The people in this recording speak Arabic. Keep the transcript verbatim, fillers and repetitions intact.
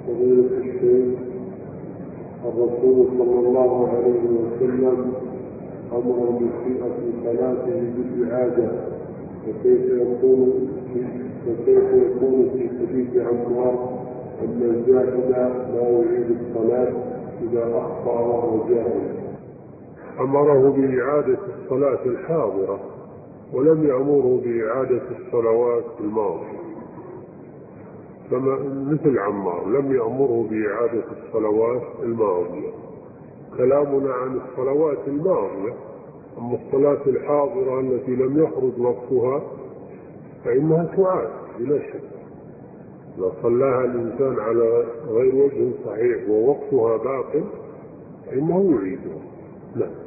فضيلة الشيخ، الرسول صلى الله عليه وسلم أمر المسيء في صلاته بالإعادة، وكيف يكون وكيف يكون في حديث عمار أن الجاهل لا يعيد الصلاة إذا أخطأ وهو جاهل؟ أمره بإعادة الصلاة الحاضرة ولم يأمره بإعادة الصلوات الماضية، كما مثل عمار لم يأمره بإعادة الصلوات الماضية. كلامنا عن الصلوات الماضية. أما الصلاة الحاضرة التي لم يخرج وقتها فإنها تعاد بلا شك. لو صلاها الإنسان على غير وجه صحيح ووقتها باطل فإنه يعيدها. لا.